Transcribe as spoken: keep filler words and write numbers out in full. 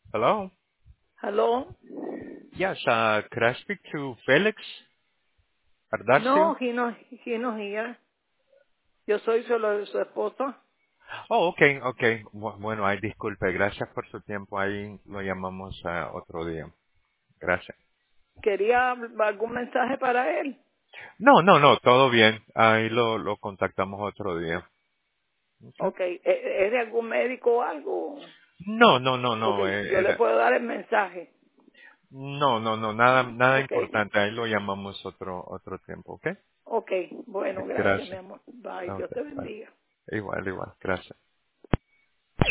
Hello. Hello. Yes, uh, could I speak to Felix No, Ardazio? he no, he no here. Yo soy solo su esposa. Oh, okay, okay. Bu- Bueno, ay, disculpe, gracias por su tiempo. Ahí lo llamamos uh, otro día. Gracias. Quería algún mensaje para él. No, no, no, todo bien. Ahí lo, lo contactamos otro día. Okay. Ok, ¿e- ¿es de algún médico o algo? No, no, no, no, Porque eh, yo le era- puedo dar el mensaje. no, no, no, nada, nada Ok, importante. Ahí lo llamamos otro, otro tiempo, ¿ok? ok. Bueno, gracias, mi Gracias. amor. Bye. Dios Okay, te bye. bendiga. Igual, igual. Gracias.